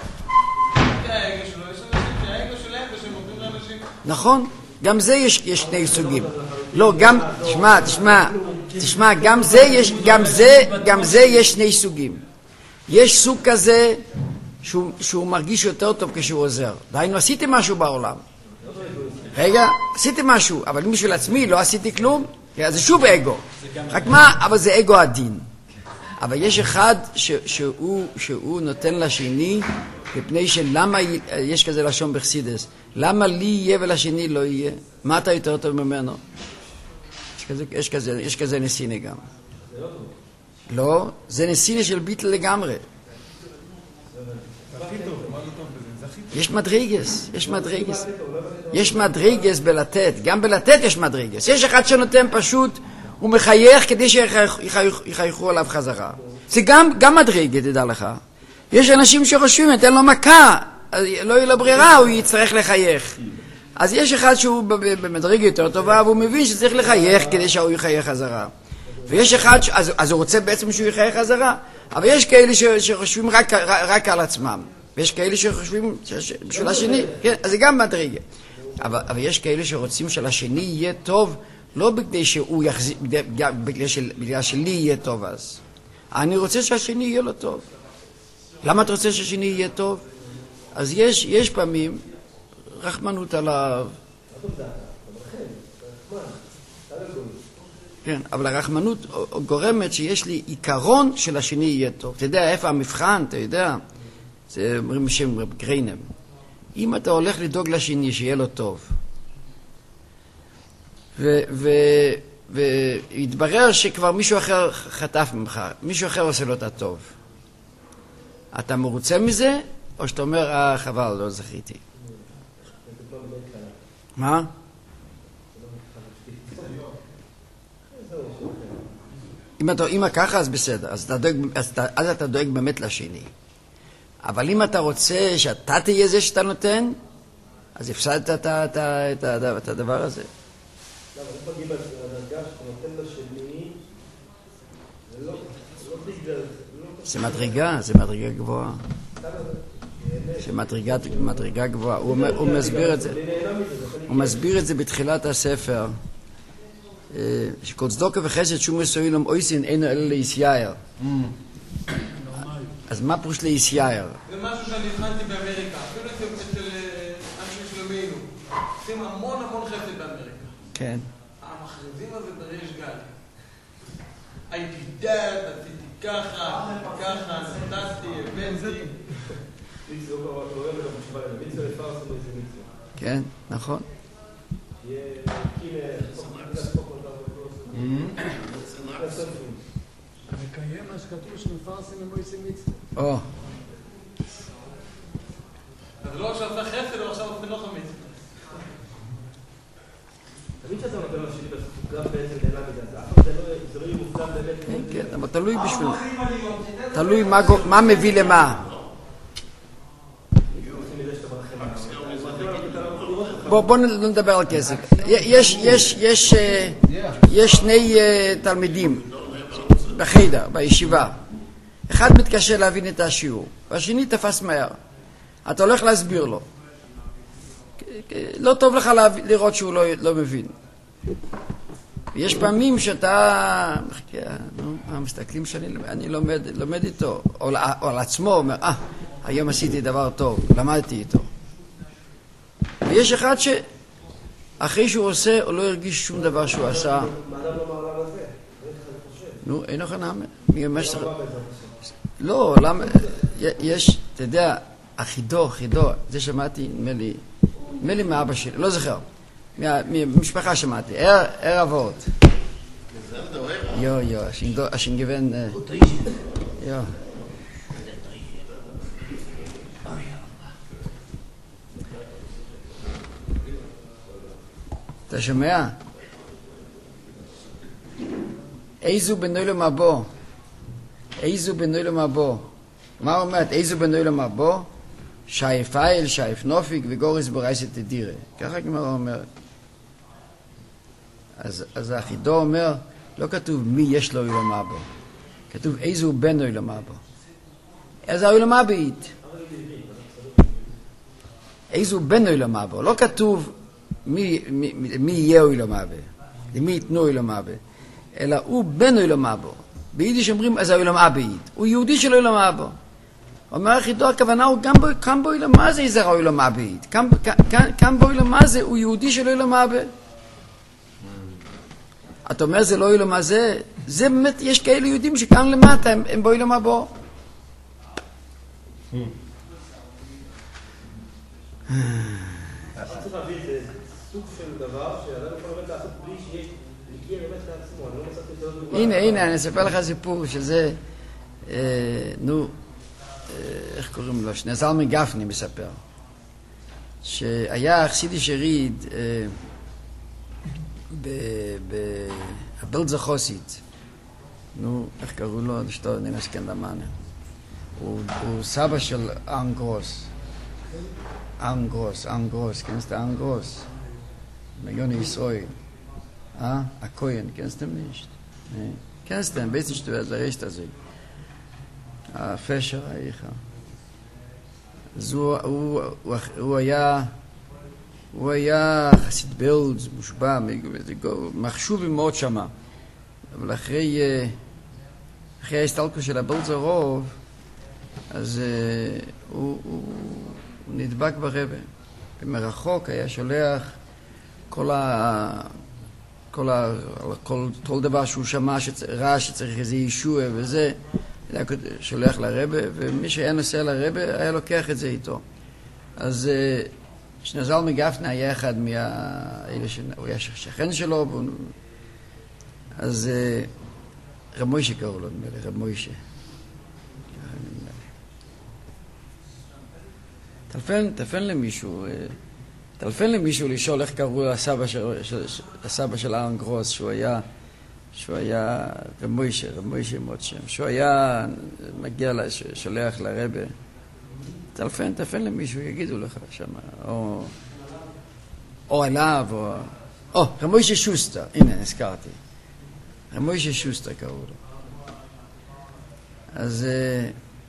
נכון. גם זה יש שני סוגים. לא, גם... תשמע, גם זה יש שני סוגים. יש סוג כזה שהוא מרגיש יותר טוב כשהוא עוזר. דהיינו, עשיתי משהו בעולם. רגע, עשיתי משהו, אבל אם בשביל עצמי לא עשיתי כלום, אז זה שוב אגו. רק מה? אבל זה אגו עדין. אבל יש אחד שהוא נותן לשני, מפני שלמה, יש כזה לשון בחסידות, למה לי יהיה ולשני לא יהיה? מה אתה יותר טוב ממנו? יש כזה נסיני גם. לא, זה נסיני של ביטל לגמרי. יש מדרגס בלתת, גם בלתת יש מדרגס. יש אחד שנותן פשוט, הוא מחייך כדי שיחייכו עליו חזרה. זה גם מדרגה, תדע לך. יש אנשים שחושבים, תן לו מכה, לא יהיה לו ברירה, הוא יצטרך לחייך. אז יש אחד שהוא במדרגה יותר טובה, והוא מבין שצריך לחייך כדי שהוא יחייך חזרה. ויש אחד, אז הוא רוצה בעצם שהוא יחייך חזרה. אבל יש כאלה שחושבים רק על עצמם. ויש כאלה שחושבים בשביל השני, כן, אז זה גם מדרגה. אבל יש כאלה שרוצים שלשני יהיה טוב, לא בגלל שהוא יחזיק, בגלל שלי יהיה טוב אז. אני רוצה שהשני יהיה לו טוב. למה אתה רוצה שהשני יהיה טוב? אז יש פעמים רחמנות עליו. כן, אבל הרחמנות גורמת שיש לי עיקרון של השני יהיה טוב. אתה יודע איפה המבחן, אתה יודע? זה אומרים בשם גריינם. אם אתה הולך לדאוג לשני שיהיה לו טוב, והתברר שכבר מישהו אחר חטף ממך, מישהו אחר עושה לו את הטוב, אתה מרוצה מזה, או שאתה אומר, חבל, לא זכיתי? מה? אם ככה, אז בסדר, אז אתה דואג באמת לשני. אבל אם אתה רוצה שאתה תהיה זה שאתה נותן, אז הפסדת את הדבר הזה. למה, זה פגיע בדרגה שאתה נותן לשני, זה לא בגלל... זה מדרגה גבוהה. זה מדרגה גבוהה. הוא מסביר את זה. הוא מסביר את זה בתחילת הספר. שכל צדוקה וחסד שום מסוים אויסין אינו אלא לישראל. אז מה פירוש לישראל? זה משהו שאני הבחנתי באמריקה, אפילו אצל אנשים שלומינו. עושים המון חסד באמריקה. כן. המכריזים הזה בריש גל. הייתי דד, עשיתי ככה, נתתי, הבנתי. כן, נכון. מקיים מה שכתוב שמפרסם ממויסים מצווה. או. אז לא עכשיו עשה חסד, אבל עכשיו עושה לא חמיץ. תמיד שאתה נותן לו שלי גם בעצם נעלה בזה, זה לא יהיה מופתם באמת. כן, אבל תלוי בשביל... תלוי מה מביא למה. בוא נדבר על כסף. יש שני תלמידים בחדר, בישיבה. אחד מתקשה להבין את השיעור, והשני תפס מהר. אתה הולך להסביר לו. לא טוב לך לראות שהוא לא מבין. יש פעמים שאתה... מסתכלים שאני לומד איתו, או על עצמו, אומר, היום עשיתי דבר טוב, למדתי איתו. ויש אחד שאחרי שהוא עושה, הוא לא הרגיש שום דבר שהוא עשה. מה אדם לא אמר למה זה? נו, אין לך נאמר. מי אומר שצריך... לא, למה... יש, אתה יודע, החידו, זה שמעתי, נדמה לי מאבא שלי, לא זוכר. ממשפחה שמעתי, אבות. Jo, als je gewend... Ja. אתה שומע? איזו בנוי למבוא. איזו בנוי למבוא. מה אומרת? איזו בנוי למבוא? שייף אייל, שייף נופיק וגוריס ברייסת תדירה. ככה כמו אומרת. אז החידו אומר, לא כתוב מי יש לו אילום אבו. כתוב איזו בן אילום אבו. אז האילום אבית. איזו בן אילום אבו. לא כתוב מי יהיה אילום אבו. למי יתנו אילום אבו. אלא הוא בן אילום אבו. ביידיש אומרים אז האילום אבית. הוא יהודי של אילום אבו. אומר החידו, הכוונה הוא גם בו אילום מה זה איזר אילום אבית. גם בו אילום מה זה הוא יהודי של אילום אבו. אתה אומר זה לא אילום הזה, זה באמת, יש כאלה יהודים שכאן למטה הם בו אילום הבו. צריך להביא את סוג של דבר שאדם יכול באמת לעשות בלי שיש להגיע באמת לעצמו, אני לא מצאתי את זה. הנה, אני אספר לך סיפור שזה, איך קוראים לו? שנזל מגפני מספר, שהיה חסידי שריד, בבלד זכוסית, איך קראו לו? אשתו נמס קנדמנה. הוא סבא של אנגרוס. אנגרוס, kennst du אנגרוס? מיוני ישראל. הכהן, kennst du nicht? kennst du, ein bisschen du wirst recht also. הפשר האיכה. אז הוא היה חסיד בלד, מושבע, מחשובי מאוד שמה. אבל אחרי ההסתלקות של הבלד זרוב, אז הוא נדבק ברבא. במרחוק היה שולח כל דבר שהוא שמע רע שצריך איזה ישוע וזה, היה שולח לרבא, ומי שהיה נוסע לרבא היה לוקח את זה איתו. אז שנזל מגפני היה אחד הוא היה שכן שלו, אז רב מוישה קראו לו, רב מוישה. תלפן למישהו לשאול איך קראו לסבא של אהרן גרוס, שהוא היה רב מוישה מאוד שם, שהוא היה מגיע, שולח לרבא. תלפן למישהו, יגידו לך שם, או אליו, או רב מוישה שוסטר, הנה, הזכרתי. רב מוישה שוסטר קראו לו.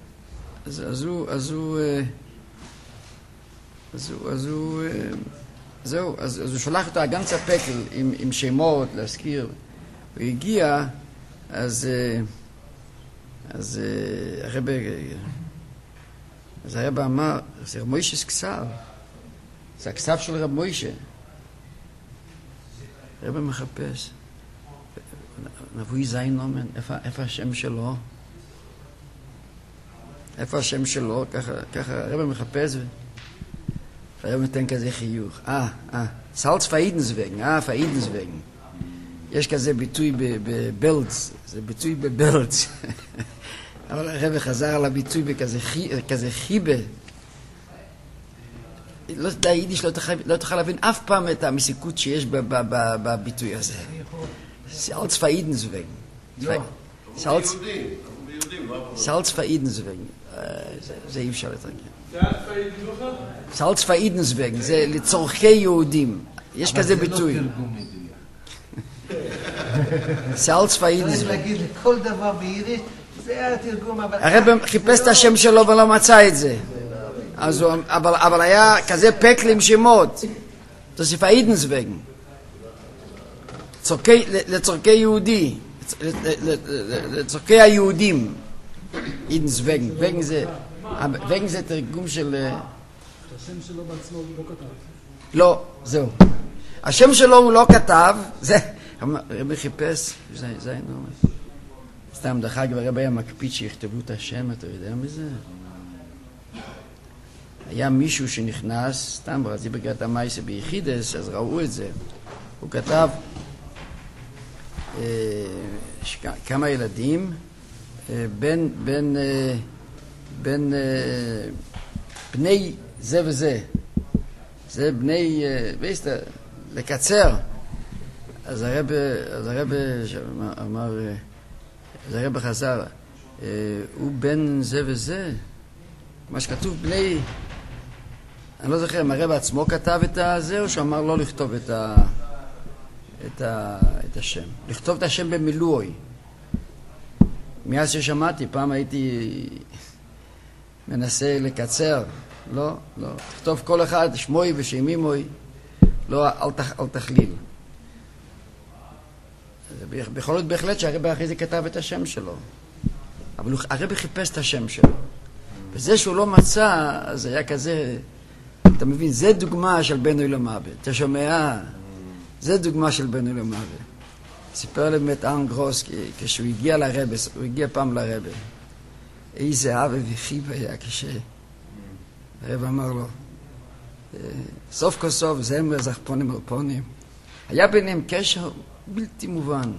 אז הוא זהו, אז הוא שולח אותו הגנץ הפקל עם שמות להזכיר. הוא הגיע, אז הרב אמר, זה רב מוישס כסף. זה הכסף של רב מוישה. הרב מחפש. נבואי זין נומן, איפה השם שלו? איפה השם שלו? ככה הרב מחפש והרב נותן כזה חיוך. סלץ פאידנסווגן, פאידנסווגן. יש כזה ביטוי בבלץ, זה ביטוי בבלץ. אבל הרב חזר על הביטוי בכזה חיבה. היידיש לא תוכל להבין אף פעם את המסיקות שיש בביטוי הזה. סלץ פאידנסווגן. סלץ פאידנסווגן. זה אי אפשר לתרגם. סלץ פאידנסווגן, זה לצורכי יהודים. יש כזה ביטוי. סלץ פאידנסווגן. צריך להגיד לכל דבר ביידיש, זה התרגום. הרב חיפש את השם שלו ולא מצא את זה. אבל היה כזה פקל עם שמות. זה פאידנסווגן. לצורכי יהודי. לצורכי היהודים. אידנסווגן. וגן זה תרגום של... השם שלו בעצמו לא כתב. לא, זהו. השם שלו הוא לא כתב, זה... הרב חיפש, זה אינו. סתם דרך אגב, הרב היה מקפיד שיכתבו את השם, אתה יודע מזה? היה מישהו שנכנס, סתם ברזי בגרת המייסה ביחידס, אז ראו את זה. הוא כתב כמה ילדים, בין בני זה וזה. זה בני, ויסת, לקצר. אז הרב אמר, אז הרב חזר, הוא בן זה וזה. מה שכתוב בני, אני לא זוכר אם הרב עצמו כתב את זה, או שאמר לא לכתוב את השם. לכתוב את השם במילואי. מאז ששמעתי, פעם הייתי מנסה לקצר. לא. תכתוב כל אחד, שמוי ושמי מוי. לא, אל תכליל. בכל זאת בהחלט שהרב אחרי זה כתב את השם שלו. אבל הרב חיפש את השם שלו. וזה שהוא לא מצא, אז היה כזה, אתה מבין, זה דוגמה של בן אוי למוות. אתה שומע? זה דוגמה של בן אוי למוות. סיפר לי באמת ארן גרוס, כשהוא הגיע לרב, הוא הגיע פעם לרב. איזה אבא וחיב היה הרב אמר לו, סוף כל סוף זמר זכפונים אלפונים. היה ביניהם קשר בלתי מובן.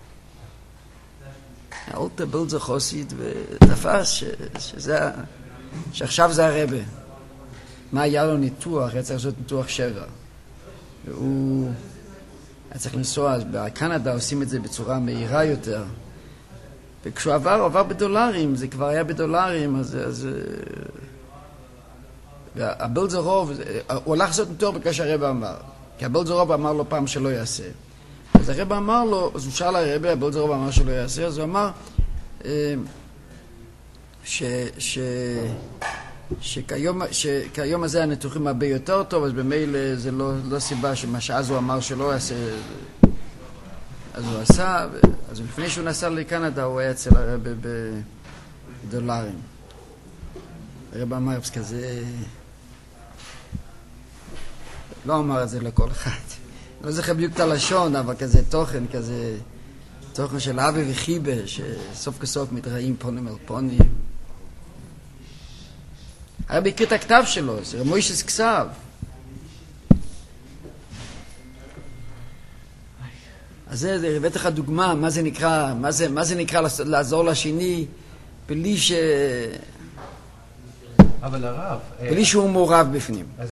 האולטה בלזר חוסית ותפס שעכשיו זה הרבה. מה היה לו ניתוח? היה צריך לעשות ניתוח שרע. והוא היה צריך לנסוע, בקנדה עושים את זה בצורה מהירה יותר. וכשהוא עבר בדולרים, זה כבר היה בדולרים, אז הבלזרוב, הוא הלך לעשות ניתוח בקשר הרב אמר. כי הבלזרוב אמר לו פעם שלא יעשה. אז הרב אמר לו, אז הוא שאל הרב, הבלזרוב אמר שלא יעשה, אז הוא אמר שכיום הזה הניתוחים הרבה יותר טוב, אז במילא זה לא סיבה שמה שאז הוא אמר שלא יעשה, אז הוא עשה, אז לפני שהוא נסע לקנדה הוא היה אצל הרב בדולרים. הרב אמר כזה, לא אמר את זה לכל אחד. לא זוכר בדיוק את הלשון, אבל כזה תוכן של אבא וחיבה, שסוף כסוף מתראים פונים אל פונים. הרב הכיר את הכתב שלו, זה מוישס כסף. אז זה הבאת לך דוגמה, מה זה נקרא לעזור לשני, בלי אבל הרב... בלי שהוא מעורב בפנים.